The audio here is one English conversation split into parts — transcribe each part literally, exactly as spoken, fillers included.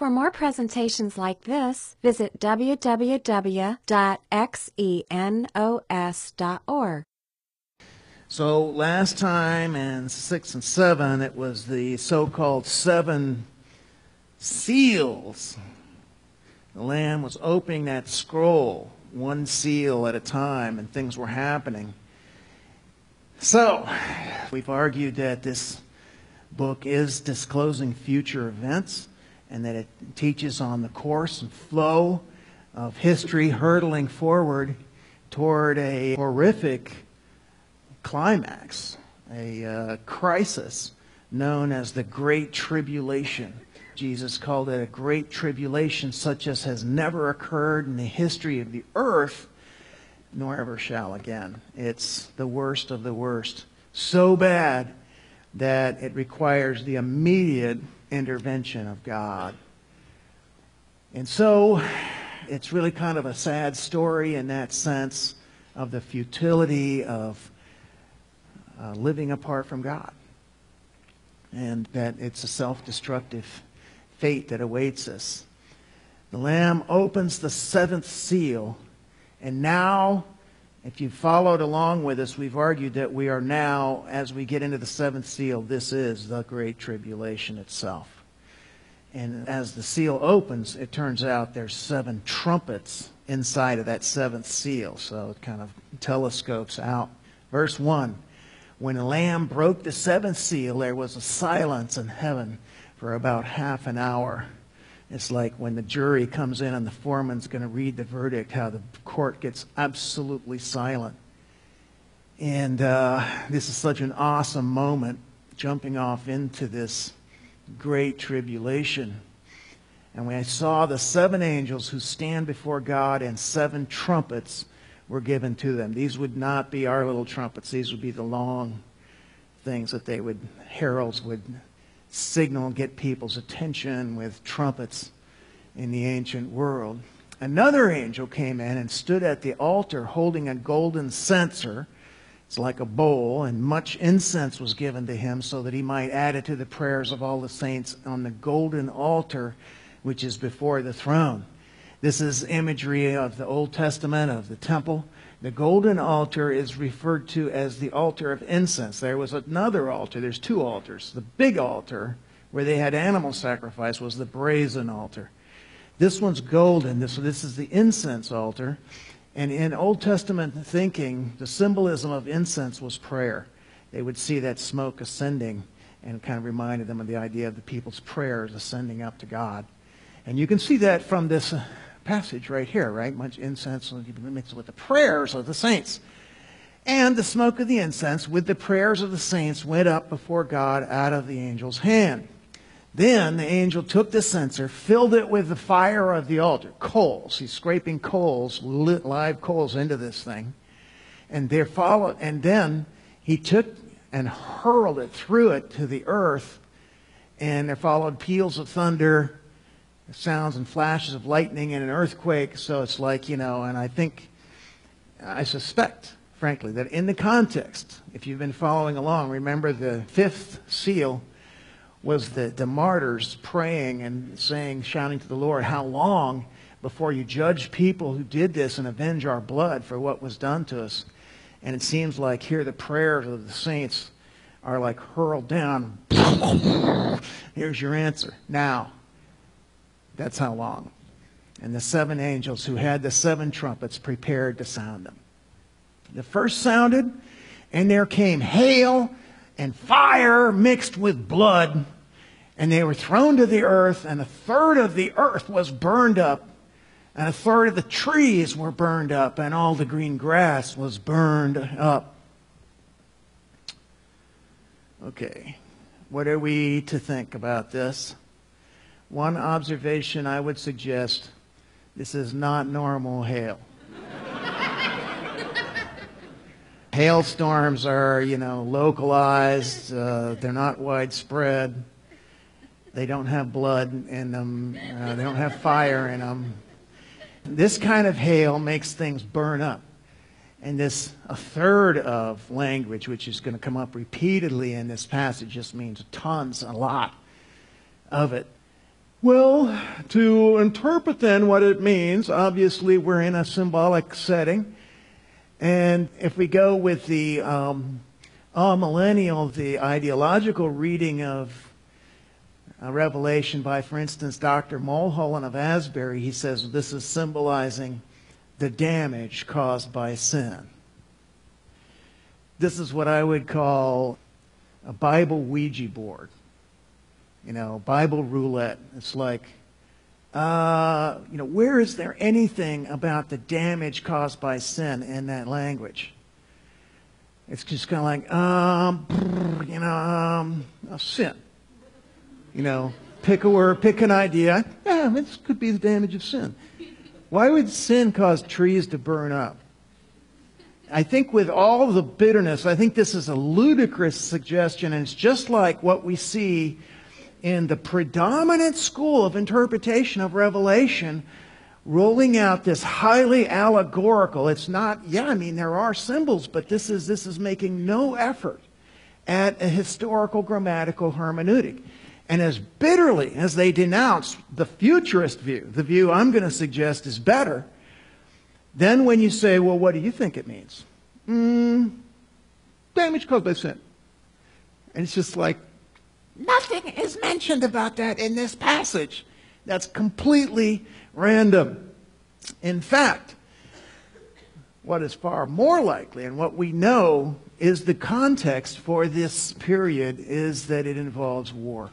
For more presentations like this, visit w w w dot xenos dot org. So last time in six and seven, it was the so-called seven seals. The Lamb was opening that scroll, one seal at a time, and things were happening. So, we've argued that this book is disclosing future events and that it teaches on the course and flow of history hurtling forward toward a horrific climax, a uh, crisis known as the Great Tribulation. Jesus called it a great tribulation such as has never occurred in the history of the earth, nor ever shall again. It's the worst of the worst. So bad that it requires the immediate intervention of God. And so, it's really kind of a sad story in that sense of the futility of uh, living apart from God. And that it's a self-destructive fate that awaits us. The Lamb opens the seventh seal, and now, if you followed along with us, we've argued that we are now, as we get into the seventh seal, this is the Great Tribulation itself. And as the seal opens, it turns out there's seven trumpets inside of that seventh seal, so it kind of telescopes out. Verse one, when the Lamb broke the seventh seal, there was a silence in heaven for about half an hour. It's like when the jury comes in and the foreman's going to read the verdict, how the court gets absolutely silent. And uh, this is such an awesome moment, jumping off into this great tribulation. And when I saw the seven angels who stand before God, and seven trumpets were given to them. These would not be our little trumpets. These would be the long things that they would, heralds would signal and get people's attention with trumpets in the ancient world. Another angel came in and stood at the altar holding a golden censer. It's like a bowl, and much incense was given to him so that he might add it to the prayers of all the saints on the golden altar which is before the throne. This is imagery of the Old Testament, of the temple. The golden altar is referred to as the altar of incense. There was another altar. There's two altars. The big altar, where they had animal sacrifice, was the brazen altar. This one's golden. This, this is the incense altar. And in Old Testament thinking, the symbolism of incense was prayer. They would see that smoke ascending, and it kind of reminded them of the idea of the people's prayers ascending up to God. And you can see that from this Uh, passage right here, right? Much incense mixed with the prayers of the saints. And the smoke of the incense with the prayers of the saints went up before God out of the angel's hand. Then the angel took the censer, filled it with the fire of the altar, coals. He's scraping coals, lit, live coals into this thing. And there followed, and then he took and hurled it, threw it to the earth, and there followed peals of thunder, sounds and flashes of lightning, and an earthquake. So it's like, you know, and I think, I suspect, frankly, that in the context, if you've been following along, remember the fifth seal was the, the martyrs praying and saying, shouting to the Lord, how long before you judge people who did this and avenge our blood for what was done to us? And it seems like here the prayers of the saints are like hurled down. Here's your answer. Now, that's how long. And the seven angels who had the seven trumpets prepared to sound them. The first sounded, and there came hail and fire mixed with blood, and they were thrown to the earth, and a third of the earth was burned up, and a third of the trees were burned up, and all the green grass was burned up. Okay, what are we to think about this? One observation I would suggest, this is not normal hail. Hailstorms are, you know, localized. Uh, they're not widespread. They don't have blood in them. Uh, they don't have fire in them. This kind of hail makes things burn up. And this a third of language, which is going to come up repeatedly in this passage, just means tons, a lot of it. Well, to interpret then what it means, obviously we're in a symbolic setting. And if we go with the um, amillennial, the ideological reading of a Revelation by, for instance, Doctor Mulholland of Asbury, he says this is symbolizing the damage caused by sin. This is what I would call a Bible Ouija board. You know, Bible roulette. It's like, uh, you know, where is there anything about the damage caused by sin in that language? It's just kind of like, um, you know, um, uh, sin. You know, pick a word, pick an idea. Yeah, this could be the damage of sin. Why would sin cause trees to burn up? I think with all the bitterness, I think this is a ludicrous suggestion, and it's just like what we see in the predominant school of interpretation of Revelation, rolling out this highly allegorical. It's not, yeah, I mean, there are symbols, but this is, this is making no effort at a historical grammatical hermeneutic. And as bitterly as they denounce the futurist view, the view I'm going to suggest is better, then when you say, well, what do you think it means? Mm, damage caused by sin. And it's just like, nothing is mentioned about that in this passage. That's completely random. In fact, what is far more likely, and what we know is the context for this period, is that it involves war.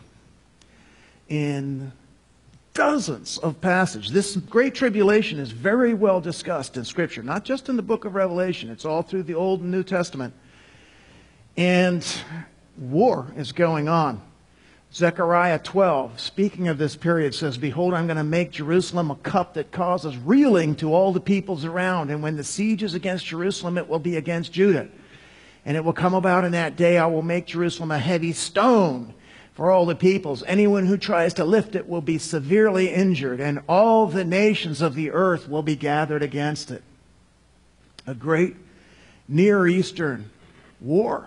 In dozens of passages, this Great Tribulation is very well discussed in Scripture, not just in the book of Revelation. It's all through the Old and New Testament. And war is going on. Zechariah twelve, speaking of this period, says, behold, I'm going to make Jerusalem a cup that causes reeling to all the peoples around. And when the siege is against Jerusalem, it will be against Judah. And it will come about in that day, I will make Jerusalem a heavy stone for all the peoples. Anyone who tries to lift it will be severely injured, and all the nations of the earth will be gathered against it. A great Near Eastern war.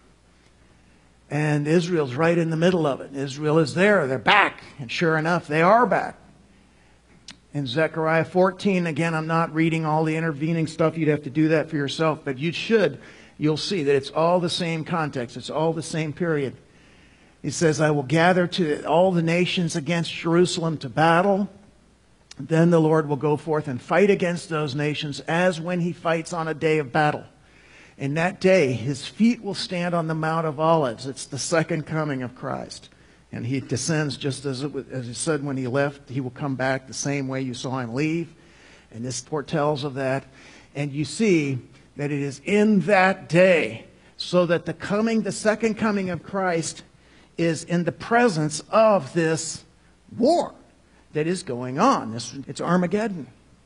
And Israel's right in the middle of it. Israel is there. They're back. And sure enough, they are back. In Zechariah fourteen, again, I'm not reading all the intervening stuff. You'd have to do that for yourself. But you should. You'll see that it's all the same context. It's all the same period. He says, I will gather to all the nations against Jerusalem to battle. Then the Lord will go forth and fight against those nations as when he fights on a day of battle. In that day, his feet will stand on the Mount of Olives. It's the second coming of Christ. And he descends just as, it was, as he said when he left. He will come back the same way you saw him leave. And this foretells of that. And you see that it is in that day, so that the coming, the second coming of Christ is in the presence of this war that is going on. This, it's Armageddon.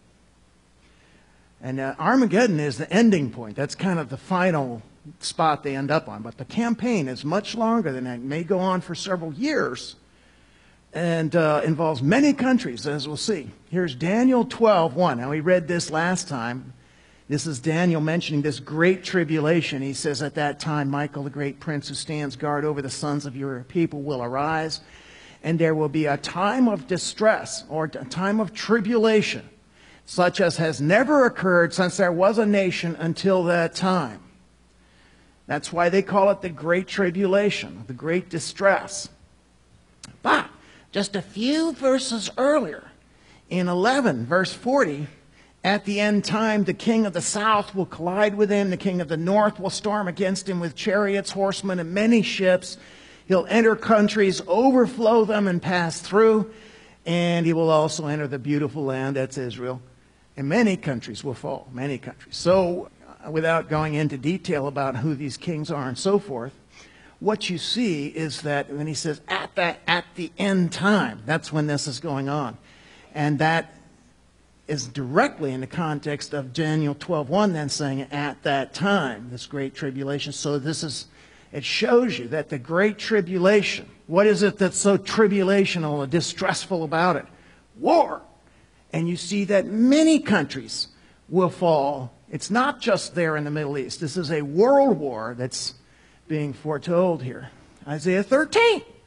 And uh, Armageddon is the ending point. That's kind of the final spot they end up on. But the campaign is much longer than that. It may go on for several years and uh, involves many countries, as we'll see. Here's Daniel twelve one. Now, we read this last time. This is Daniel mentioning this great tribulation. He says, at that time, Michael, the great prince who stands guard over the sons of your people, will arise, and there will be a time of distress, or a time of tribulation, such as has never occurred since there was a nation until that time. That's why they call it the Great Tribulation, the Great Distress. But just a few verses earlier, in eleven, verse forty, at the end time, the king of the south will collide with him. The king of the north will storm against him with chariots, horsemen, and many ships. He'll enter countries, overflow them, and pass through. And he will also enter the beautiful land, that's Israel. And many countries will fall, many countries. So, uh, without going into detail about who these kings are and so forth, what you see is that when he says, at, that, at the end time, that's when this is going on. And that is directly in the context of Daniel twelve one, then saying at that time, this great tribulation. So this is, it shows you that the great tribulation, what is it that's so tribulational and distressful about it? War. And you see that many countries will fall. It's not just there in the Middle East. This is a world war that's being foretold here. Isaiah thirteen.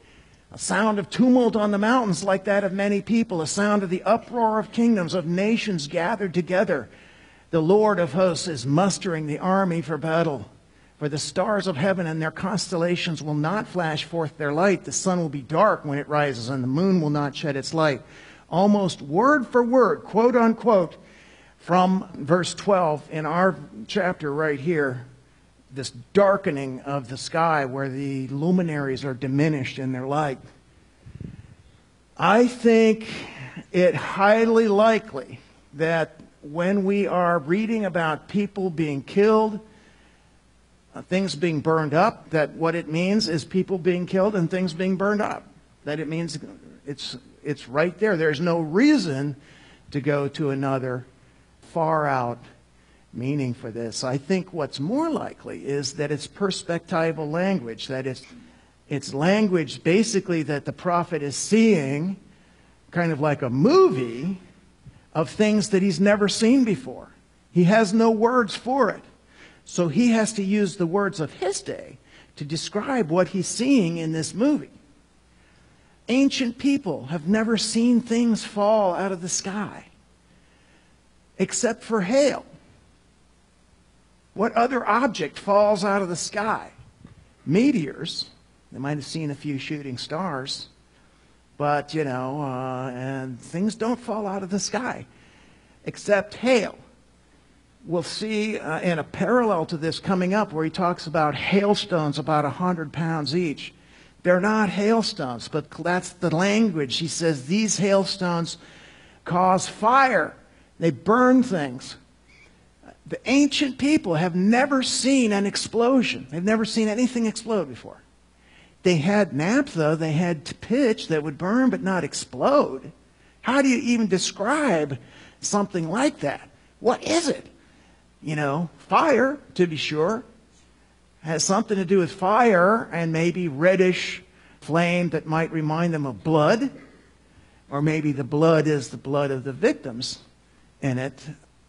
A sound of tumult on the mountains like that of many people, a sound of the uproar of kingdoms, of nations gathered together. The Lord of hosts is mustering the army for battle. For the stars of heaven and their constellations will not flash forth their light. The sun will be dark when it rises, and the moon will not shed its light. Almost word for word, quote unquote, from verse twelve in our chapter right here, this darkening of the sky where the luminaries are diminished in their light. I think it highly likely that when we are reading about people being killed, uh, things being burned up, that what it means is people being killed and things being burned up. That it means it's, it's right there. There's no reason to go to another far out meaning for this. I think what's more likely is that it's perspectival language, that it's, it's language basically that the prophet is seeing, kind of like a movie, of things that he's never seen before. He has no words for it. So he has to use the words of his day to describe what he's seeing in this movie. Ancient people have never seen things fall out of the sky, except for hail. What other object falls out of the sky? Meteors. They might have seen a few shooting stars. But, you know, uh, and things don't fall out of the sky, except hail. We'll see uh, in a parallel to this coming up where he talks about hailstones about one hundred pounds each. They're not hailstones, but that's the language. He says these hailstones cause fire. They burn things. The ancient people have never seen an explosion. They've never seen anything explode before. They had naphtha, they had pitch that would burn but not explode. How do you even describe something like that? What is it? You know, fire, to be sure, has something to do with fire and maybe reddish flame that might remind them of blood. Or maybe the blood is the blood of the victims in it.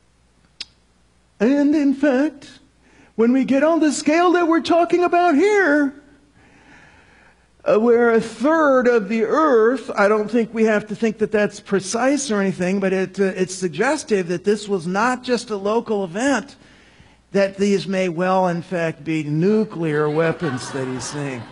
And in fact, when we get on the scale that we're talking about here, uh, where a third of the earth, I don't think we have to think that that's precise or anything, but it, uh, it's suggestive that this was not just a local event, that these may well, in fact, be nuclear weapons that he's seeing.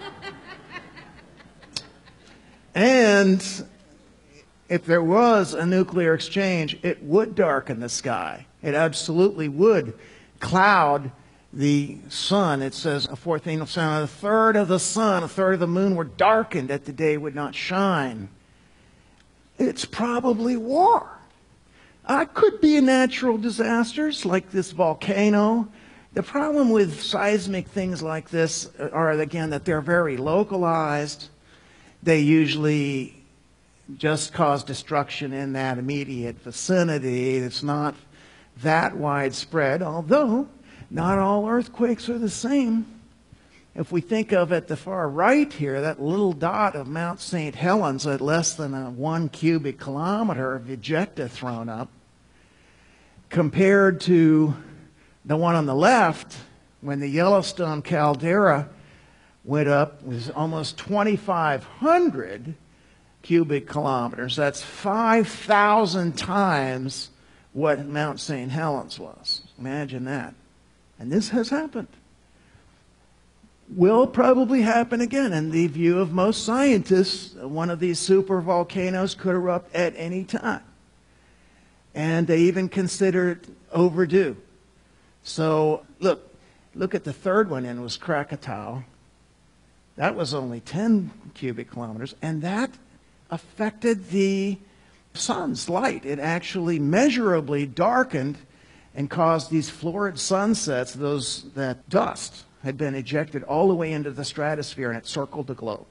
And if there was a nuclear exchange, it would darken the sky. It absolutely would cloud the sun. It says, a fourth angel sounded, a third of the sun, a third of the moon were darkened, that the day would not shine. It's probably war. Uh, could be natural disasters like this volcano. The problem with seismic things like this are, again, that they're very localized. They usually just cause destruction in that immediate vicinity. It's not that widespread, although not all earthquakes are the same. If we think of at the far right here, that little dot of Mount Saint Helens at less than a one cubic kilometer of ejecta thrown up, compared to the one on the left, when the Yellowstone caldera went up, was almost twenty-five hundred cubic kilometers. That's five thousand times what Mount Saint Helens was. Imagine that. And this has happened. Will probably happen again. In the view of most scientists, one of these super volcanoes could erupt at any time. And they even consider it overdue. So, look, look at the third one in, was Krakatoa. That was only ten cubic kilometers, and that affected the sun's light. It actually measurably darkened and caused these florid sunsets. Those that dust had been ejected all the way into the stratosphere, and it circled the globe,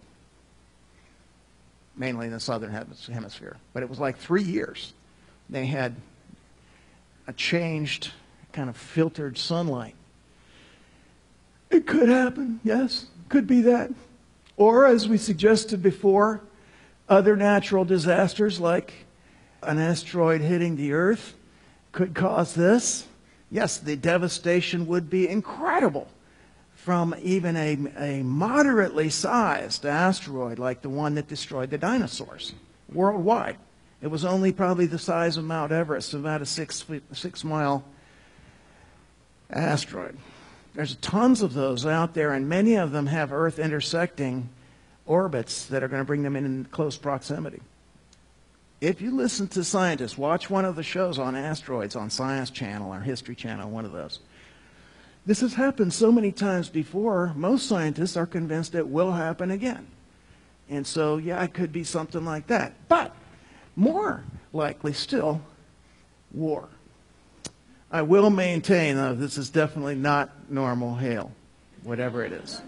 mainly in the southern hemisphere. But it was like three years. They had a changed, kind of filtered sunlight. It could happen, yes, could be that. Or, as we suggested before, other natural disasters like an asteroid hitting the Earth could cause this. Yes, the devastation would be incredible from even a, a moderately sized asteroid like the one that destroyed the dinosaurs worldwide. It was only probably the size of Mount Everest, about a six, six mile asteroid. There's tons of those out there, and many of them have Earth intersecting orbits that are going to bring them in close proximity. If you listen to scientists, watch one of the shows on asteroids on Science Channel or History Channel, one of those. This has happened so many times before, most scientists are convinced it will happen again. And so, yeah, it could be something like that. But more likely still, war. I will maintain, though, this is definitely not normal hail, whatever it is.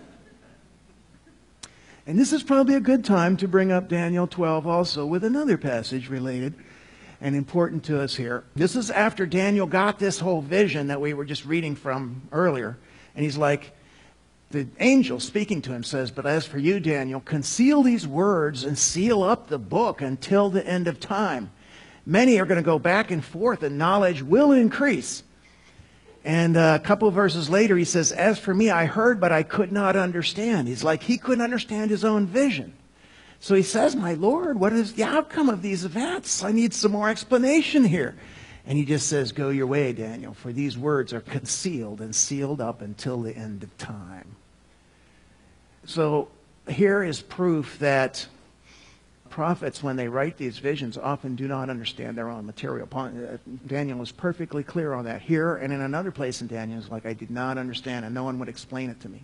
And this is probably a good time to bring up Daniel twelve also with another passage related and important to us here. This is after Daniel got this whole vision that we were just reading from earlier. And he's like, the angel speaking to him says, "But as for you, Daniel, conceal these words and seal up the book until the end of time. Many are going to go back and forth, and knowledge will increase." And a couple of verses later, he says, "As for me, I heard, but I could not understand." He's like, he couldn't understand his own vision. So he says, "My Lord, what is the outcome of these events? I need some more explanation here." And he just says, "Go your way, Daniel, for these words are concealed and sealed up until the end of time." So here is proof that prophets, when they write these visions, often do not understand their own material. Daniel is perfectly clear on that here, and in another place in Daniel, it's like, I did not understand, and no one would explain it to me.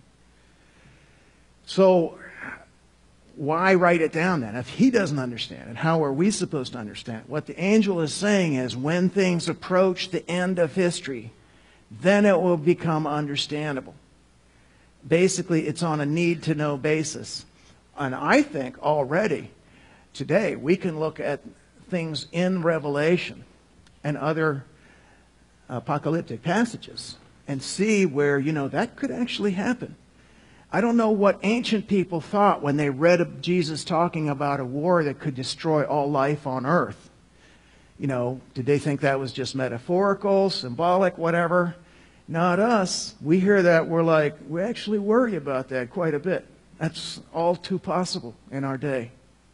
So why write it down then? If he doesn't understand it, how are we supposed to understand it? What the angel is saying is, when things approach the end of history, then it will become understandable. Basically, it's on a need-to-know basis. And I think already today we can look at things in Revelation and other apocalyptic passages and see where, you know, that could actually happen. I don't know what ancient people thought when they read of Jesus talking about a war that could destroy all life on earth. You know, did they think that was just metaphorical, symbolic, whatever? Not us. We hear that, we're like, we actually worry about that quite a bit. That's all too possible in our day.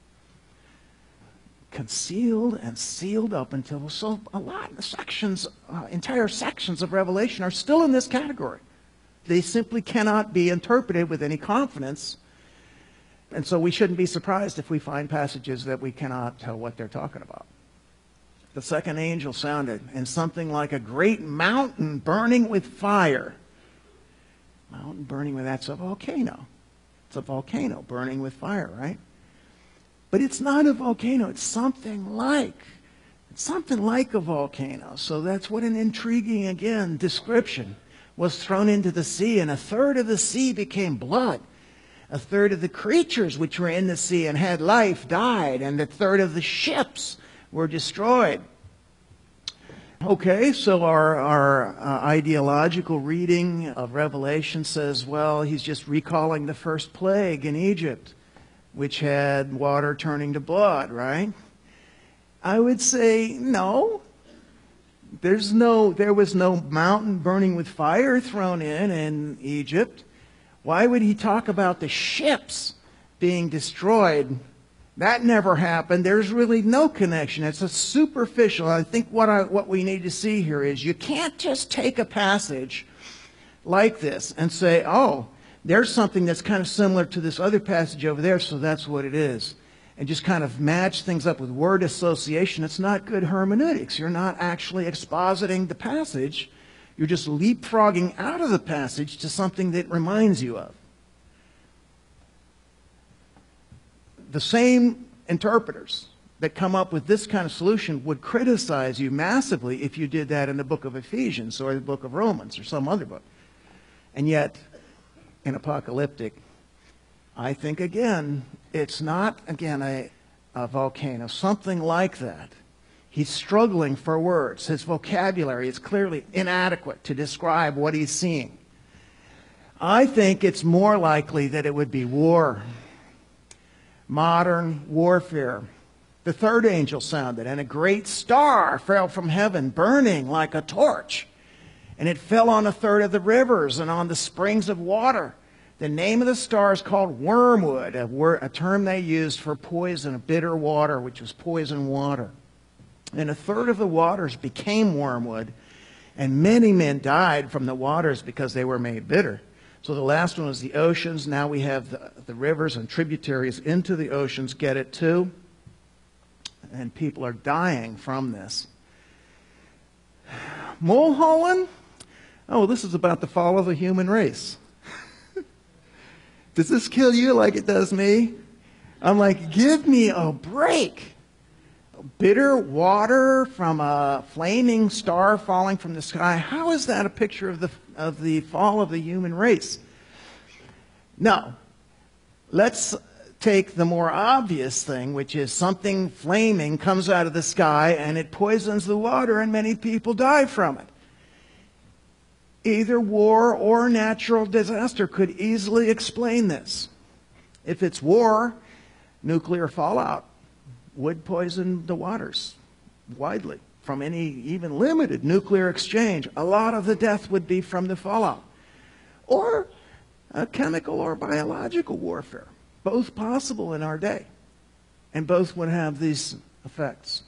Concealed and sealed up until, so a lot of sections, uh, entire sections of Revelation are still in this category. They simply cannot be interpreted with any confidence. And so we shouldn't be surprised if we find passages that we cannot tell what they're talking about. The second angel sounded, and something like a great mountain burning with fire. Mountain burning with, that's a volcano. It's a volcano burning with fire, right? But it's not a volcano. It's something like. It's something like a volcano. So that's what an intriguing, again, description. Was thrown into the sea, and a third of the sea became blood. A third of the creatures which were in the sea and had life died, and a third of the ships were destroyed. Okay, so our, our uh, ideological reading of Revelation says, well, he's just recalling the first plague in Egypt, which had water turning to blood, right? I would say no. There's no, there was no mountain burning with fire thrown in in Egypt. Why would he talk about the ships being destroyed? That never happened. There's really no connection. It's a superficial. I think what I, what we need to see here is you can't just take a passage like this and say, oh, there's something that's kind of similar to this other passage over there, so that's what it is. And just kind of match things up with word association. It's not good hermeneutics. You're not actually expositing the passage. You're just leapfrogging out of the passage to something that reminds you of. The same interpreters that come up with this kind of solution would criticize you massively if you did that in the book of Ephesians or the book of Romans or some other book. And yet, in apocalyptic, I think, again, it's not, again, a, a volcano, something like that. He's struggling for words. His vocabulary is clearly inadequate to describe what he's seeing. I think it's more likely that it would be war, modern warfare. The third angel sounded, and a great star fell from heaven, burning like a torch. And it fell on a third of the rivers and on the springs of water. The name of the star is called wormwood, a, word, a term they used for poison, bitter water, which was poison water. And a third of the waters became wormwood, and many men died from the waters because they were made bitter. So the last one was the oceans. Now we have the, the rivers and tributaries into the oceans get it too. And people are dying from this. Mulholland? Oh, this is about the fall of the human race. Does this kill you like it does me? I'm like, give me a break. Bitter water from a flaming star falling from the sky. How is that a picture of the, of the fall of the human race? No. Let's take the more obvious thing, which is something flaming comes out of the sky and it poisons the water and many people die from it. Either war or natural disaster could easily explain this. If it's war, nuclear fallout would poison the waters widely from any even limited nuclear exchange. A lot of the death would be from the fallout. Or a chemical or biological warfare. Both possible in our day. And both would have these effects.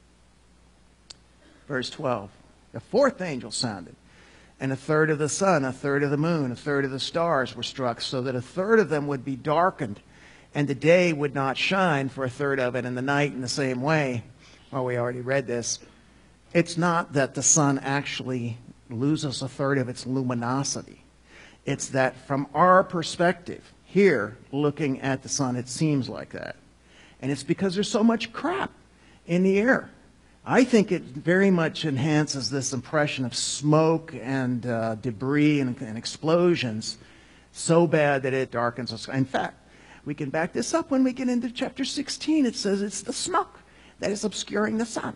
Verse twelve. The fourth angel sounded. And a third of the sun, a third of the moon, a third of the stars were struck, so that a third of them would be darkened, and the day would not shine for a third of it, and the night in the same way. Well, we already read this. It's not that the sun actually loses a third of its luminosity. It's that from our perspective, here, looking at the sun, it seems like that. And it's because there's so much crap in the air. I think it very much enhances this impression of smoke and uh, debris and, and explosions so bad that it darkens the sky. In fact, we can back this up when we get into chapter sixteen. It says it's the smoke that is obscuring the sun.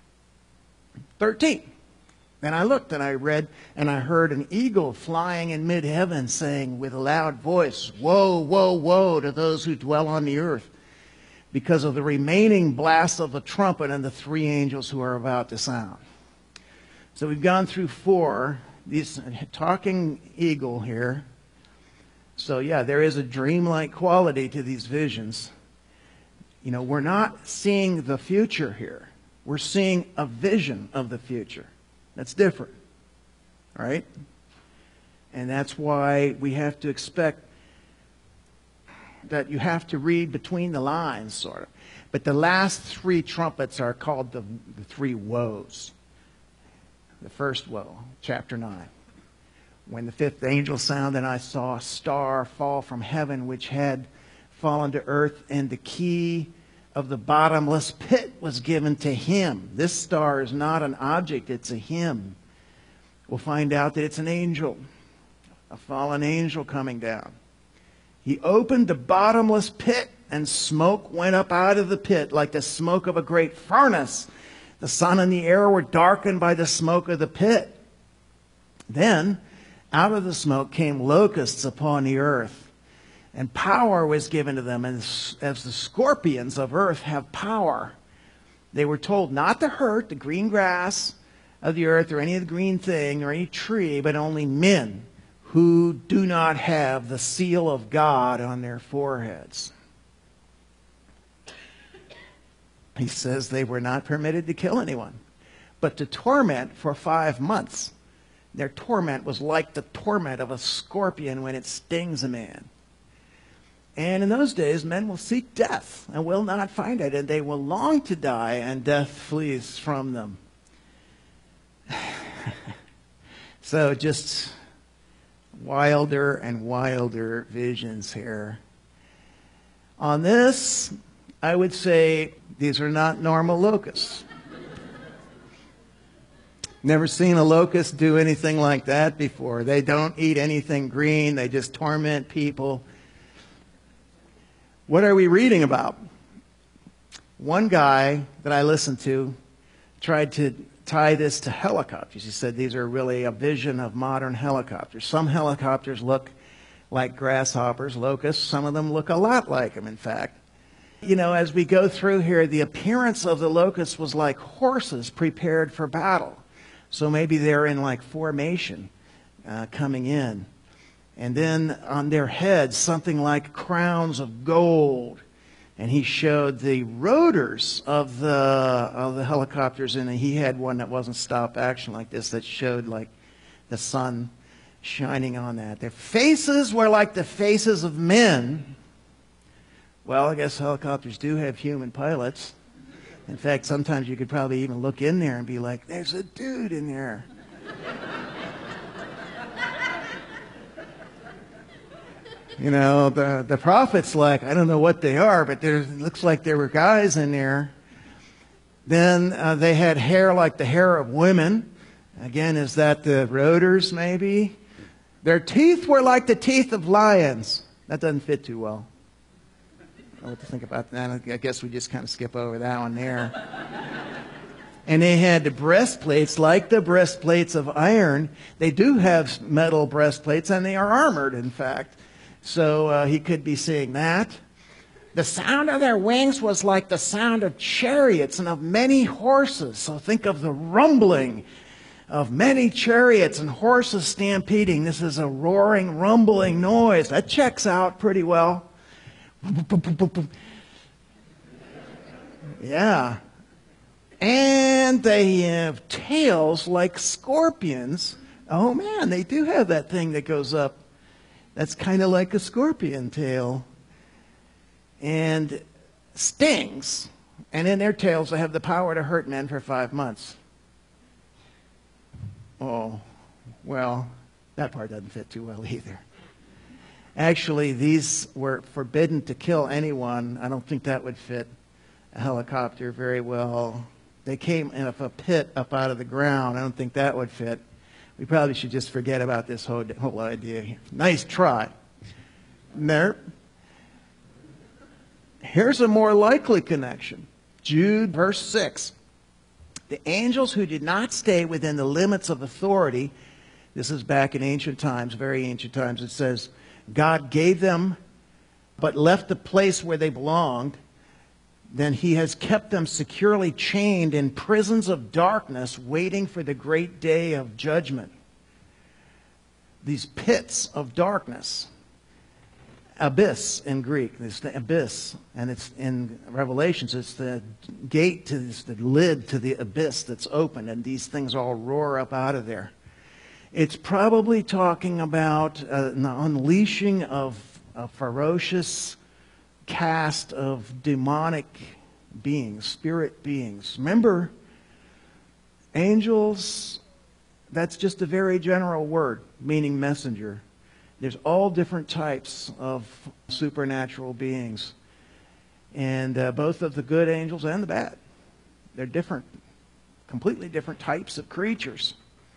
thirteen. And I looked and I read and I heard an eagle flying in mid-heaven saying with a loud voice, "Woe, woe, woe to those who dwell on the earth, because of the remaining blast of the trumpet and the three angels who are about to sound." So we've gone through four. This talking eagle here. So yeah, there is a dreamlike quality to these visions. You know, we're not seeing the future here. We're seeing a vision of the future. That's different. All right? And that's why we have to expect that you have to read between the lines, sort of. But the last three trumpets are called the, the three woes. The first woe, chapter nine. When the fifth angel sounded, I saw a star fall from heaven, which had fallen to earth, and the key of the bottomless pit was given to him. This star is not an object, it's a him. We'll find out that it's an angel, a fallen angel coming down. He opened the bottomless pit, and smoke went up out of the pit like the smoke of a great furnace. The sun and the air were darkened by the smoke of the pit. Then, out of the smoke came locusts upon the earth, and power was given to them, as, as the scorpions of earth have power. They were told not to hurt the green grass of the earth or any of the green thing or any tree, but only men who do not have the seal of God on their foreheads. He says they were not permitted to kill anyone, but to torment for five months. Their torment was like the torment of a scorpion when it stings a man. And in those days, men will seek death and will not find it, and they will long to die, and death flees from them. So just wilder and wilder visions here. On this, I would say these are not normal locusts. Never seen a locust do anything like that before. They don't eat anything green. They just torment people. What are we reading about? One guy that I listened to tried to tie this to helicopters. He said these are really a vision of modern helicopters. Some helicopters look like grasshoppers, locusts. Some of them look a lot like them, in fact. You know, as we go through here, the appearance of the locusts was like horses prepared for battle. So maybe they're in like formation uh, coming in. And then on their heads, something like crowns of gold. And he showed the rotors of the of the helicopters, and he had one that wasn't stop action like this that showed like the sun shining on that. Their faces were like the faces of men. Well, I guess helicopters do have human pilots. In fact, sometimes you could probably even look in there and be like, there's a dude in there. You know, the, the prophet's like, I don't know what they are, but there it looks like there were guys in there. Then uh, they had hair like the hair of women. Again, is that the rotors maybe? Their teeth were like the teeth of lions. That doesn't fit too well. I don't know what to think about that. I guess we just kind of skip over that one there. And they had the breastplates like the breastplates of iron. They do have metal breastplates, and they are armored, in fact. So uh, he could be seeing that. The sound of their wings was like the sound of chariots and of many horses. So think of the rumbling of many chariots and horses stampeding. This is a roaring, rumbling noise. That checks out pretty well. Yeah. And they have tails like scorpions. Oh man, they do have that thing that goes up. That's kind of like a scorpion tail. And stings. And in their tails, they have the power to hurt men for five months. Oh, well, that part doesn't fit too well either. Actually, these were forbidden to kill anyone. I don't think that would fit a helicopter very well. They came in a pit up out of the ground. I don't think that would fit. We probably should just forget about this whole, whole idea here. Nice try. There. Here's a more likely connection. Jude, verse six. The angels who did not stay within the limits of authority, this is back in ancient times, very ancient times, it says, God gave them, but left the place where they belonged. Then he has kept them securely chained in prisons of darkness, waiting for the great day of judgment. These pits of darkness. Abyss in Greek. It's the abyss. And it's in Revelations, it's the gate to this, the lid to the abyss that's open, and these things all roar up out of there. It's probably talking about uh, an unleashing of a ferocious cast of demonic beings, spirit beings. Remember, angels, that's just a very general word, meaning messenger. There's all different types of supernatural beings. And uh, both of the good angels and the bad. They're different, completely different types of creatures.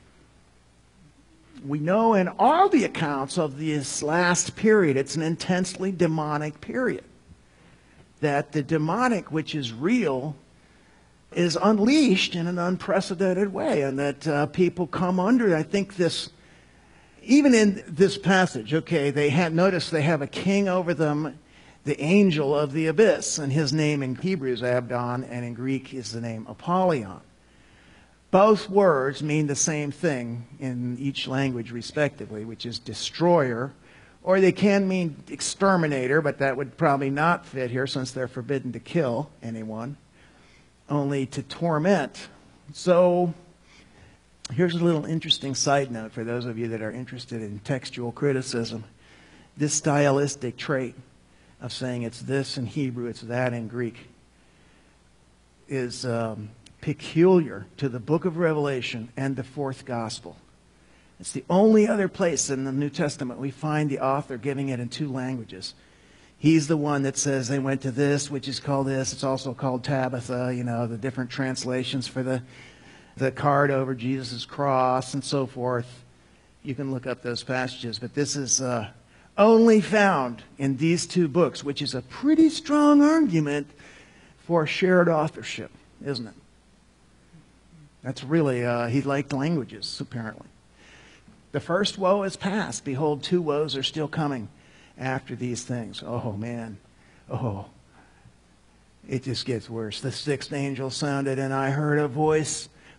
We know in all the accounts of this last period, it's an intensely demonic period. That the demonic, which is real, is unleashed in an unprecedented way, and that uh, people come under. I think this, even in this passage, okay, they had notice they have a king over them, the angel of the abyss, and his name in Hebrew is Abdon, and in Greek is the name Apollyon. Both words mean the same thing in each language, respectively, which is destroyer. Or they can mean exterminator, but that would probably not fit here since they're forbidden to kill anyone, only to torment. So here's a little interesting side note for those of you that are interested in textual criticism. This stylistic trait of saying it's this in Hebrew, it's that in Greek, is um, peculiar to the book of Revelation and the fourth gospel. It's the only other place in the New Testament we find the author giving it in two languages. He's the one that says they went to this, which is called this. It's also called Tabitha, you know, the different translations for the, the card over Jesus' cross and so forth. You can look up those passages. But this is uh, only found in these two books, which is a pretty strong argument for shared authorship, isn't it? That's really, uh, he liked languages, apparently. The first woe is past. Behold, two woes are still coming after these things. Oh, man. Oh. It just gets worse. The sixth angel sounded, and I heard a voice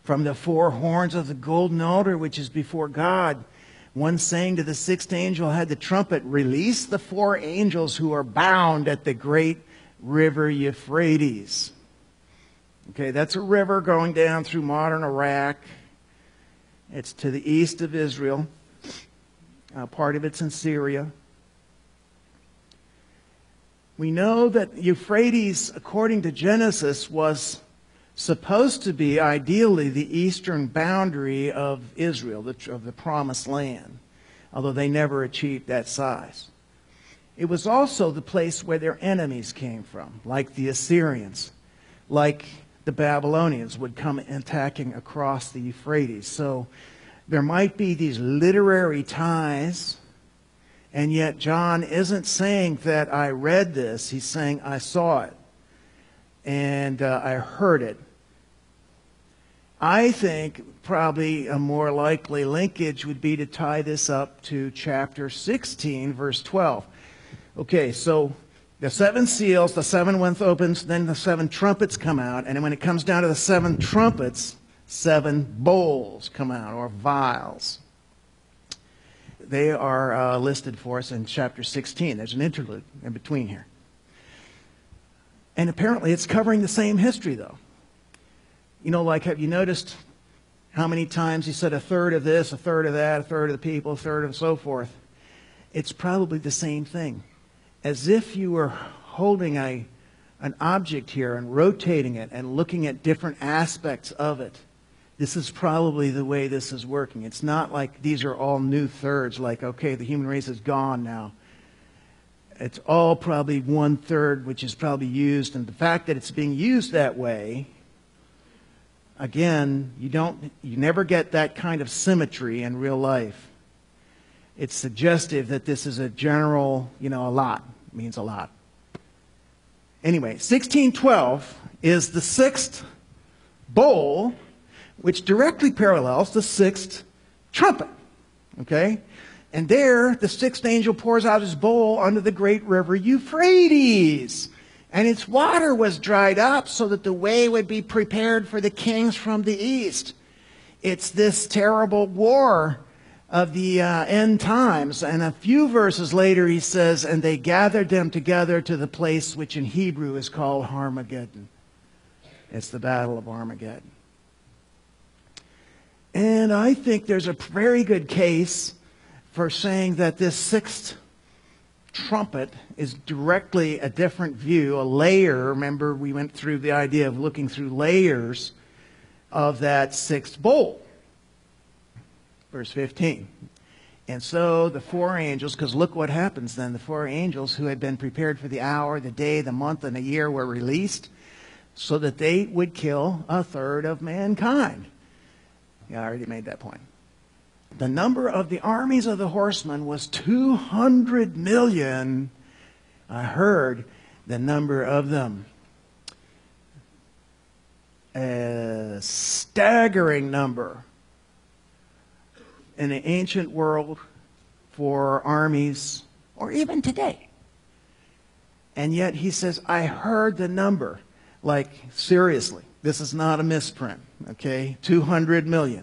from the four horns of the golden altar which is before God, one saying to the sixth angel had the trumpet, release the four angels who are bound at the great river Euphrates. Okay, that's a river going down through modern Iraq. It's to the east of Israel. Uh, part of it's in Syria. We know that Euphrates, according to Genesis, was supposed to be ideally the eastern boundary of Israel, the, of the promised land, although they never achieved that size. It was also the place where their enemies came from, like the Assyrians, like the Babylonians would come attacking across the Euphrates. So there might be these literary ties, and yet John isn't saying that I read this. He's saying I saw it, and uh, I heard it. I think probably a more likely linkage would be to tie this up to chapter sixteen, verse twelve. Okay, so the seven seals, the seventh opens, then the seven trumpets come out, and when it comes down to the seven trumpets, seven bowls come out, or vials. They are uh, listed for us in chapter sixteen. There's an interlude in between here. And apparently it's covering the same history, though. You know, like, have you noticed how many times he said a third of this, a third of that, a third of the people, a third of so forth? It's probably the same thing. As if you were holding a, an object here and rotating it and looking at different aspects of it. This is probably the way this is working. It's not like these are all new thirds, like, okay, the human race is gone now. It's all probably one third, which is probably used. And the fact that it's being used that way, again, you don't, you never get that kind of symmetry in real life. It's suggestive that this is a general, you know, a lot. It means a lot. Anyway, sixteen twelve is the sixth bowl, which directly parallels the sixth trumpet. Okay? And there, the sixth angel pours out his bowl under the great river Euphrates. And its water was dried up so that the way would be prepared for the kings from the east. It's this terrible war of the uh, end times. And a few verses later he says, and they gathered them together to the place which in Hebrew is called Armageddon. It's the Battle of Armageddon. And I think there's a very good case for saying that this sixth trumpet is directly a different view, a layer. Remember, we went through the idea of looking through layers of that sixth bowl. Verse fifteen. And so the four angels, because look what happens then. The four angels who had been prepared for the hour, the day, the month, and the year were released so that they would kill a third of mankind. Yeah, I already made that point. The number of the armies of the horsemen was two hundred million. I heard the number of them. A staggering number in the ancient world for armies, or even today. And yet he says, I heard the number. Like, seriously, this is not a misprint, okay? two hundred million.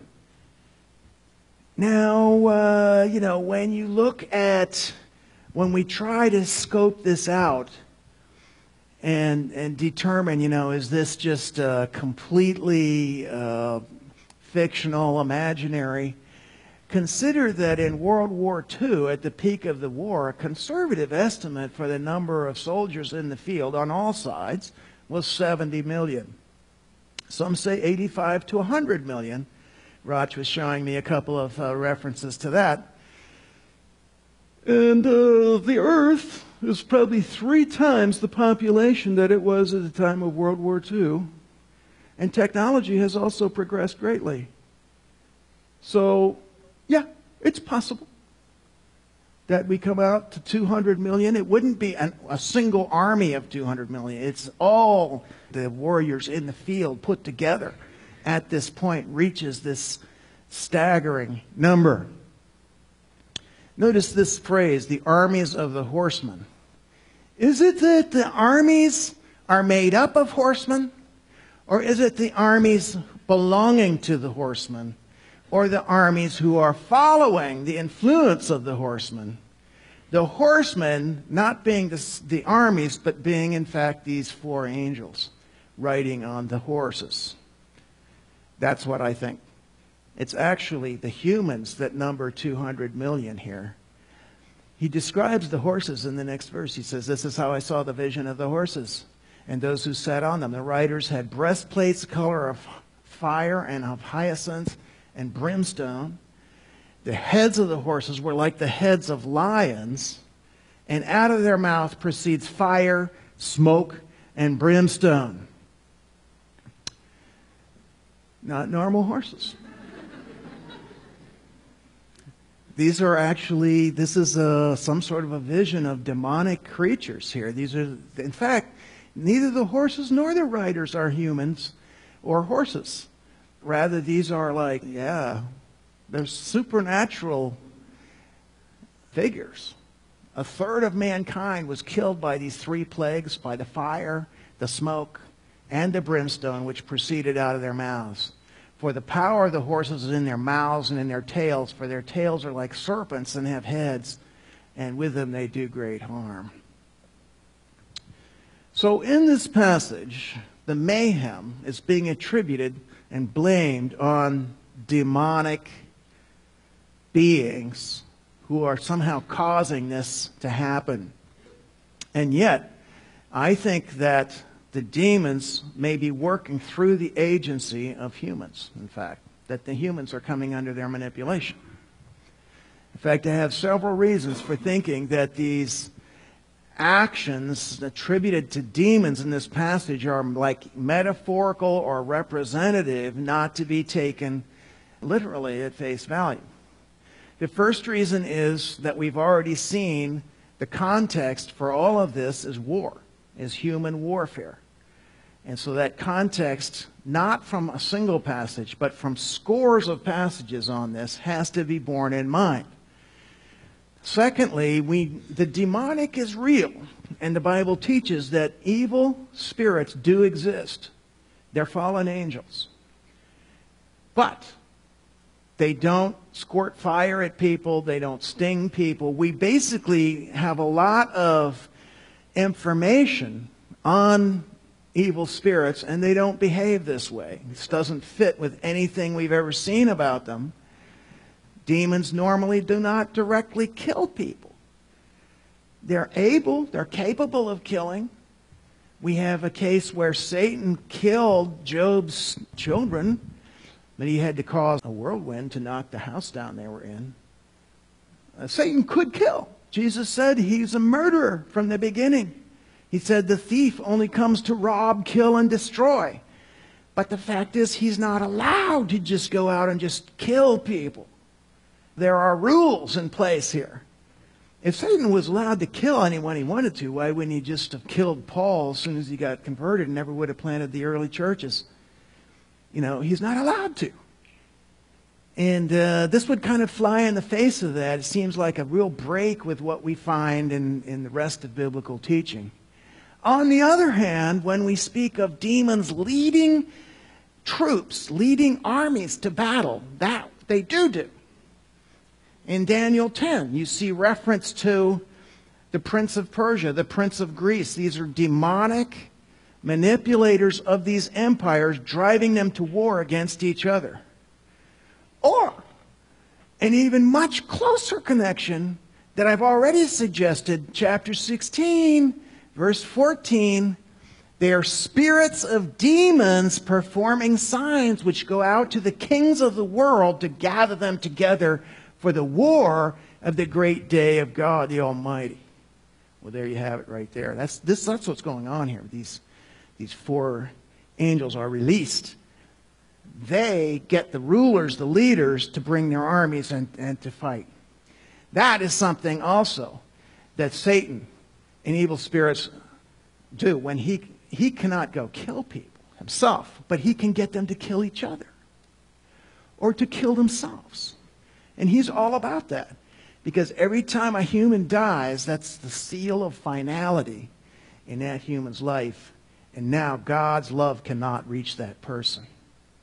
Now, uh, you know, when you look at, when we try to scope this out and, and determine, you know, is this just uh, completely uh, fictional, imaginary, consider that in World War Two, at the peak of the war, a conservative estimate for the number of soldiers in the field on all sides was seventy million. Some say eighty-five to one hundred million. Roch was showing me a couple of uh, references to that. And uh, the Earth is probably three times the population that it was at the time of World War Two. And technology has also progressed greatly. So, yeah, it's possible that we come out to two hundred million. It wouldn't be an, a single army of two hundred million. It's all the warriors in the field put together at this point reaches this staggering number. Notice this phrase, the armies of the horsemen. Is it that the armies are made up of horsemen? Or is it the armies belonging to the horsemen or the armies who are following the influence of the horsemen. The horsemen not being the, the armies, but being, in fact, these four angels riding on the horses. That's what I think. It's actually the humans that number two hundred million here. He describes the horses in the next verse. He says, "This is how I saw the vision of the horses, and those who sat on them. The riders had breastplates, the color of fire and of hyacinth and brimstone. The heads of the horses were like the heads of lions, and out of their mouth proceeds fire, smoke, and brimstone." Not normal horses. These are actually, this is a, some sort of a vision of demonic creatures here. These are, in fact, neither the horses nor the riders are humans or horses. Rather, these are like, yeah, they're supernatural figures. A third of mankind was killed by these three plagues, by the fire, the smoke, and the brimstone which proceeded out of their mouths. For the power of the horses is in their mouths and in their tails, for their tails are like serpents and have heads, and with them they do great harm. So in this passage, the mayhem is being attributed and blamed on demonic beings who are somehow causing this to happen. And yet, I think that the demons may be working through the agency of humans, in fact, that the humans are coming under their manipulation. In fact, I have several reasons for thinking that these actions attributed to demons in this passage are like metaphorical or representative, not to be taken literally at face value. The first reason is that we've already seen the context for all of this is war, is human warfare. And so that context, not from a single passage, but from scores of passages on this, has to be borne in mind. Secondly, we, the demonic is real, and the Bible teaches that evil spirits do exist. They're fallen angels. But they don't squirt fire at people. They don't sting people. We basically have a lot of information on evil spirits, and they don't behave this way. This doesn't fit with anything we've ever seen about them. Demons normally do not directly kill people. They're able, they're capable of killing. We have a case where Satan killed Job's children, but he had to cause a whirlwind to knock the house down they were in. Uh, Satan could kill. Jesus said he's a murderer from the beginning. He said the thief only comes to rob, kill, and destroy. But the fact is, he's not allowed to just go out and just kill people. There are rules in place here. If Satan was allowed to kill anyone he wanted to, why wouldn't he just have killed Paul as soon as he got converted and never would have planted the early churches? You know, he's not allowed to. And uh, this would kind of fly in the face of that. It seems like a real break with what we find in, in the rest of biblical teaching. On the other hand, when we speak of demons leading troops, leading armies to battle, that they do do. In Daniel ten, you see reference to the prince of Persia, the prince of Greece. These are demonic manipulators of these empires, driving them to war against each other. Or an even much closer connection that I've already suggested, chapter sixteen, verse fourteen, they are spirits of demons performing signs which go out to the kings of the world to gather them together for the war of the great day of God the Almighty. Well, there you have it right there. That's, this, that's what's going on here. These, these four angels are released. They get the rulers, the leaders, to bring their armies and, and to fight. That is something also that Satan and evil spirits do. When he, he cannot go kill people himself, but he can get them to kill each other or to kill themselves. And he's all about that. Because every time a human dies, that's the seal of finality in that human's life. And now God's love cannot reach that person.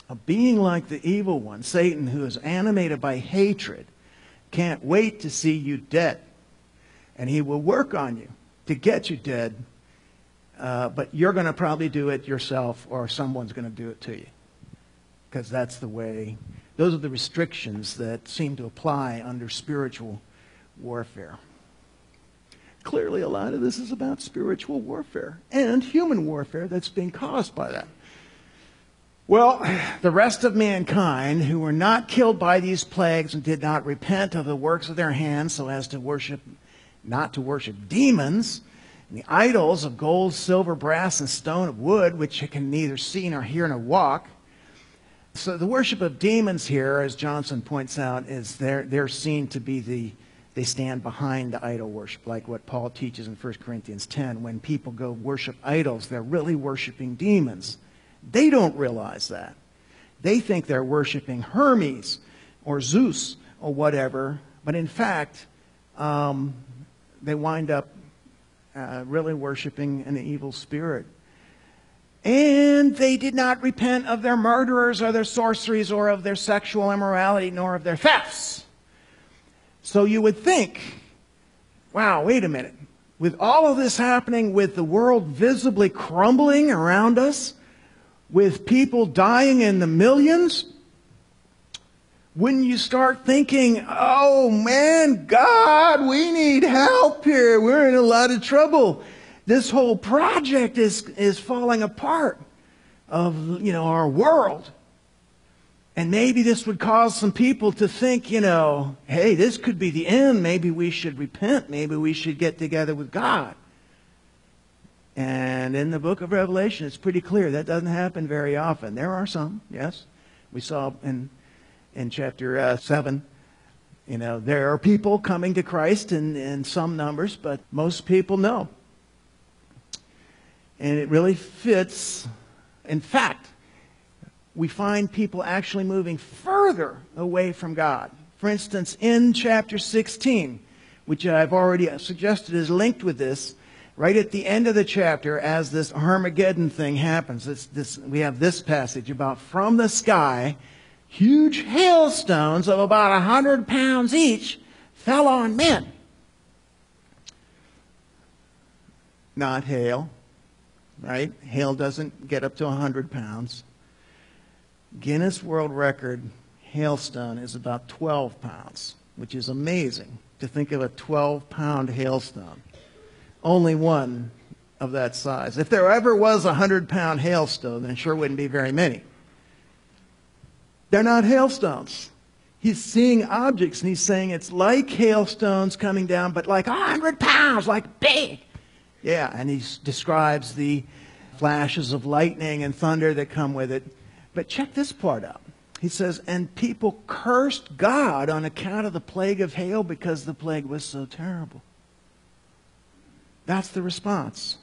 A being like the evil one, Satan, who is animated by hatred, can't wait to see you dead. And he will work on you to get you dead, uh, but you're going to probably do it yourself, or someone's going to do it to you. Because that's the way, those are the restrictions that seem to apply under spiritual warfare. Clearly, a lot of this is about spiritual warfare and human warfare that's being caused by that. Well, the rest of mankind who were not killed by these plagues and did not repent of the works of their hands so as to worship, not to worship demons, and the idols of gold, silver, brass, and stone of wood, which you can neither see nor hear nor walk. So the worship of demons here, as Johnson points out, is they're, they're seen to be the, they stand behind the idol worship, like what Paul teaches in First Corinthians ten. When people go worship idols, they're really worshiping demons. They don't realize that. They think they're worshiping Hermes or Zeus or whatever, but in fact, um, they wind up uh, really worshiping an evil spirit. And they did not repent of their murderers or their sorceries or of their sexual immorality nor of their thefts. So you would think, wow, wait a minute. With all of this happening, with the world visibly crumbling around us, with people dying in the millions, wouldn't you start thinking, oh man, God, we need help here. We're in a lot of trouble. This whole project is, is falling apart of, you know, our world. And maybe this would cause some people to think, you know, hey, this could be the end. Maybe we should repent. Maybe we should get together with God. And in the book of Revelation, it's pretty clear that doesn't happen very often. There are some, yes. We saw in in chapter uh, seven, you know, there are people coming to Christ in, in some numbers, but most people no. And it really fits. In fact, we find people actually moving further away from God. For instance, in chapter sixteen, which I've already suggested is linked with this, right at the end of the chapter, as this Armageddon thing happens, it's this, we have this passage about from the sky, huge hailstones of about a hundred pounds each fell on men. Not hail, right? Hail doesn't get up to a hundred pounds. Guinness World Record hailstone is about twelve pounds, which is amazing to think of a twelve pound hailstone. Only one of that size. If there ever was a hundred pound hailstone, then it sure wouldn't be very many. They're not hailstones. He's seeing objects and he's saying it's like hailstones coming down, but like a hundred pounds, like big. Yeah, and he describes the flashes of lightning and thunder that come with it. But check this part out. He says, and people cursed God on account of the plague of hail because the plague was so terrible. That's the response.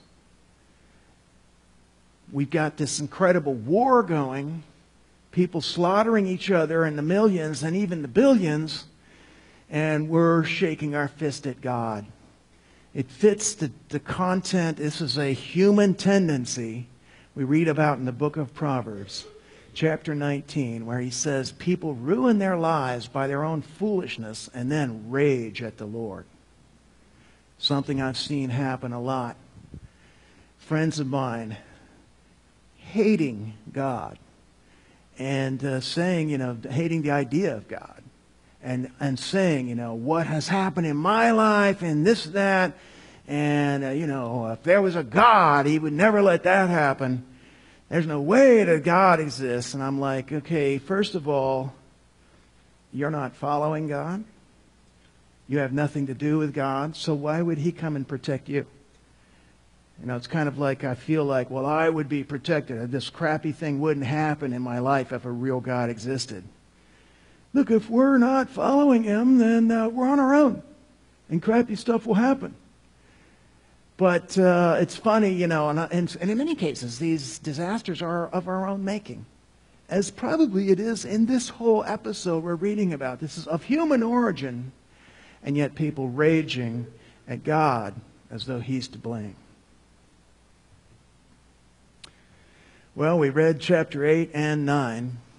We've got this incredible war going, people slaughtering each other in the millions and even the billions, and we're shaking our fist at God. It fits the, the content. This is a human tendency we read about in the book of Proverbs, chapter nineteen, where he says people ruin their lives by their own foolishness and then rage at the Lord. Something I've seen happen a lot. Friends of mine hating God and uh, saying, you know, hating the idea of God and, and saying, you know, what has happened in my life and this, that, and, uh, you know, if there was a God, he would never let that happen. There's no way that God exists. And I'm like, okay, first of all, you're not following God. You have nothing to do with God, so why would he come and protect you? You know, it's kind of like I feel like, well, I would be protected. This crappy thing wouldn't happen in my life if a real God existed. Look, if we're not following him, then uh, we're on our own, and crappy stuff will happen. But uh, it's funny, you know, and, and, and in many cases, these disasters are of our own making, as probably it is in this whole episode we're reading about. This is of human origin, and yet people raging at God as though he's to blame. Well, we read chapter eight and nine.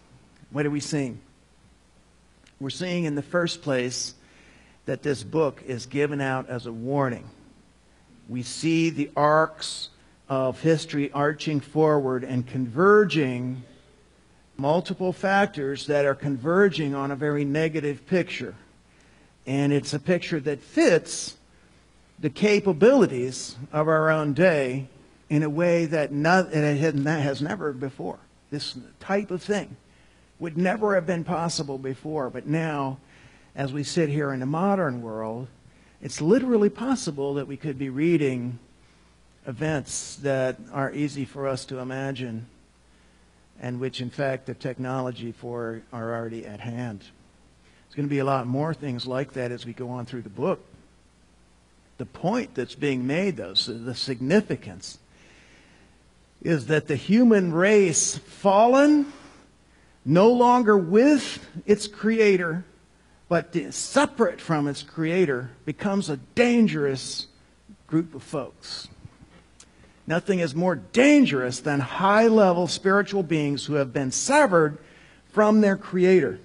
What are we seeing? We're seeing in the first place that this book is given out as a warning. We see the arcs of history arching forward and converging, multiple factors that are converging on a very negative picture. And it's a picture that fits the capabilities of our own day in a way that not, it has never before. This type of thing would never have been possible before. But now, as we sit here in the modern world, it's literally possible that we could be reading events that are easy for us to imagine and which, in fact, the technology for are already at hand. There's going to be a lot more things like that as we go on through the book. The point that's being made, though, so the significance, is that the human race, fallen, no longer with its Creator, but separate from its Creator, becomes a dangerous group of folks. Nothing is more dangerous than high-level spiritual beings who have been severed from their Creator.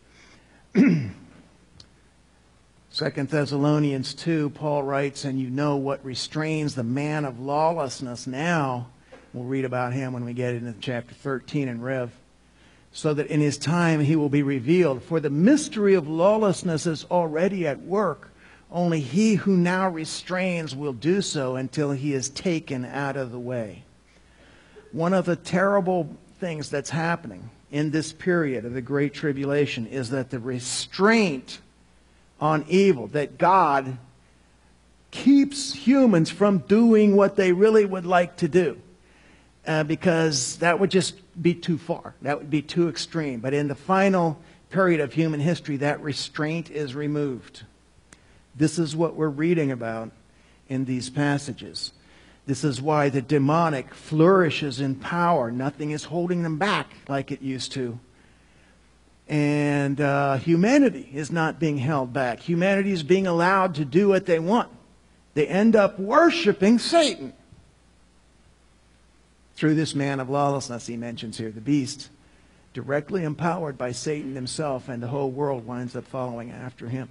Second Thessalonians two, Paul writes, and you know what restrains the man of lawlessness now. We'll read about him when we get into chapter thirteen in Rev. So that in his time he will be revealed. For the mystery of lawlessness is already at work. Only he who now restrains will do so until he is taken out of the way. One of the terrible things that's happening in this period of the Great Tribulation is that the restraint on evil, that God keeps humans from doing what they really would like to do. Uh, because that would just be too far. That would be too extreme. But in the final period of human history, that restraint is removed. This is what we're reading about in these passages. This is why the demonic flourishes in power. Nothing is holding them back like it used to. And uh, humanity is not being held back. Humanity is being allowed to do what they want. They end up worshiping Satan. Through this man of lawlessness, he mentions here, the beast, directly empowered by Satan himself, and the whole world winds up following after him.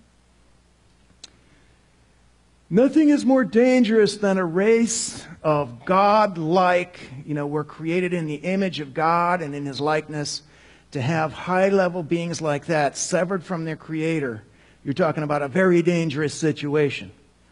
Nothing is more dangerous than a race of God-like, you know, we're created in the image of God and in His likeness, to have high-level beings like that severed from their Creator. You're talking about a very dangerous situation.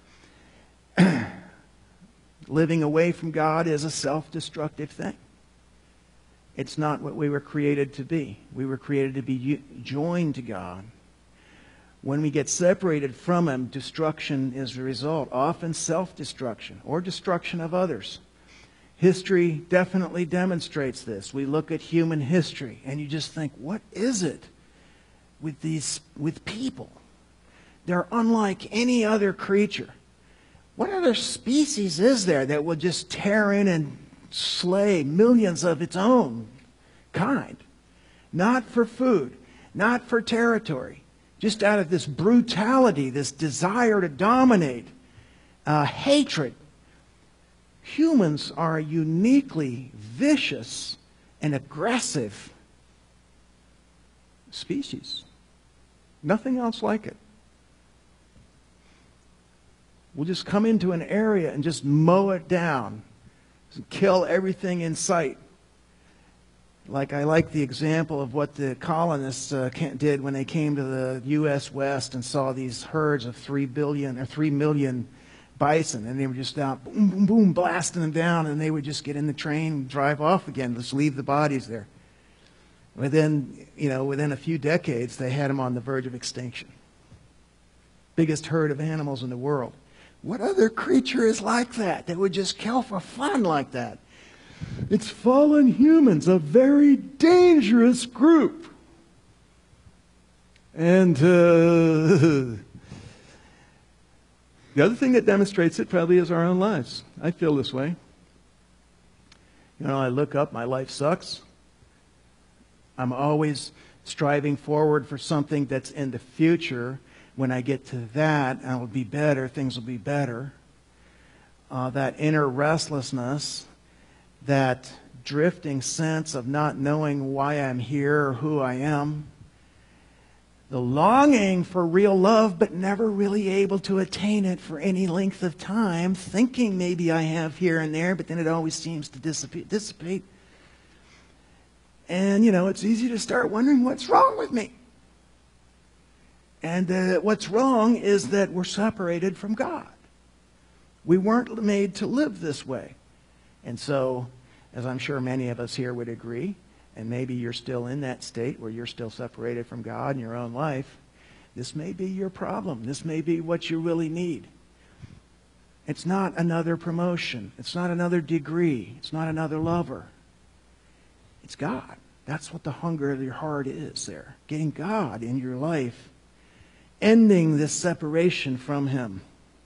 Living away from God is a self-destructive thing. It's not what we were created to be. We were created to be joined to God. When we get separated from Him, destruction is the result. Often self-destruction or destruction of others. History definitely demonstrates this. We look at human history and you just think, what is it with these, with people? They're unlike any other creature. What other species is there that will just tear in and slay millions of its own kind? Not for food, not for territory, just out of this brutality, this desire to dominate, uh, hatred. Humans are a uniquely vicious and aggressive species. Nothing else like it. We'll just come into an area and just mow it down, kill everything in sight. Like I like the example of what the colonists uh, did when they came to the U S West and saw these herds of three billion or three million bison, and they were just out, boom, boom, boom, blasting them down, and they would just get in the train and drive off again, just leave the bodies there. Within, you know, within a few decades, they had them on the verge of extinction. Biggest herd of animals in the world. What other creature is like that, that would just kill for fun like that? It's fallen humans, a very dangerous group. And uh, the other thing that demonstrates it probably is our own lives. I feel this way. You know, I look up, my life sucks. I'm always striving forward for something that's in the future. When I get to that, I'll be better, things will be better. Uh, that inner restlessness that drifting sense of not knowing why I'm here or who I am, the longing for real love but never really able to attain it for any length of time, thinking maybe I have here and there, but then it always seems to dissipate. dissipate. And, you know, it's easy to start wondering what's wrong with me. And uh, what's wrong is that we're separated from God. We weren't made to live this way. And so, as I'm sure many of us here would agree, and maybe you're still in that state where you're still separated from God in your own life, this may be your problem. This may be what you really need. It's not another promotion. It's not another degree. It's not another lover. It's God. That's what the hunger of your heart is there. Getting God in your life. Ending this separation from Him.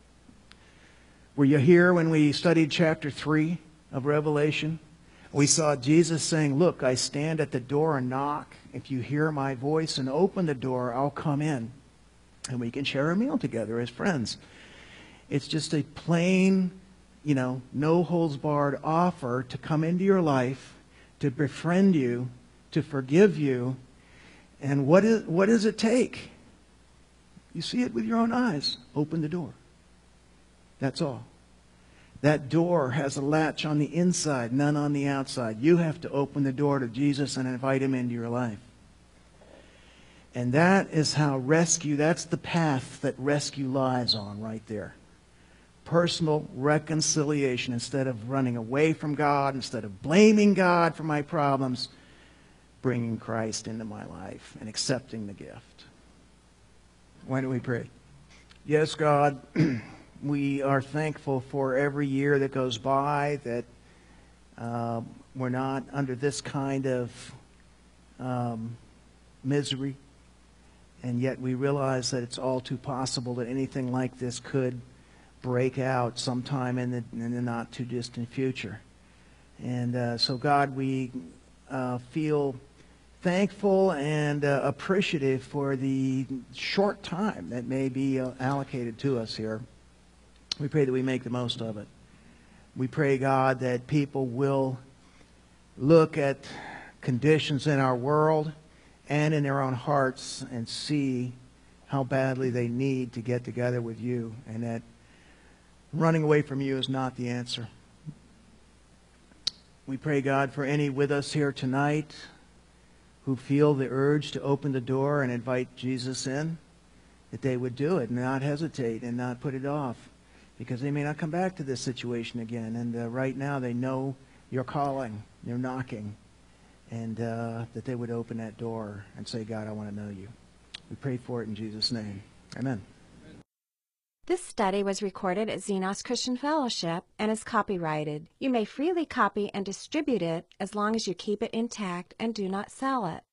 Were you here when we studied chapter three of Revelation? We saw Jesus saying, look, I stand at the door and knock. If you hear my voice and open the door, I'll come in. And we can share a meal together as friends. It's just a plain, you know, no holds barred offer to come into your life, to befriend you, to forgive you. And what is, what does it take? You see it with your own eyes. Open the door. That's all. That door has a latch on the inside, none on the outside. You have to open the door to Jesus and invite Him into your life. And that is how rescue, that's the path that rescue lies on right there. Personal reconciliation. Instead of running away from God, instead of blaming God for my problems, bringing Christ into my life and accepting the gift. Why do we pray? Yes, God. We are thankful for every year that goes by that uh, we're not under this kind of um, misery. And yet we realize that it's all too possible that anything like this could break out sometime in the, in the not too distant future. And uh, so, God, we uh, feel thankful and uh, appreciative for the short time that may be uh, allocated to us here. We pray that we make the most of it. We pray, God, that people will look at conditions in our world and in their own hearts and see how badly they need to get together with you, and that running away from you is not the answer. We pray, God, for any with us here tonight who feel the urge to open the door and invite Jesus in, that they would do it and not hesitate and not put it off. Because they may not come back to this situation again. And uh, right now they know you're calling, you're knocking. And uh, that they would open that door and say, God, I want to know you. We pray for it in Jesus' name. Amen. This study was recorded at Xenos Christian Fellowship and is copyrighted. You may freely copy and distribute it as long as you keep it intact and do not sell it.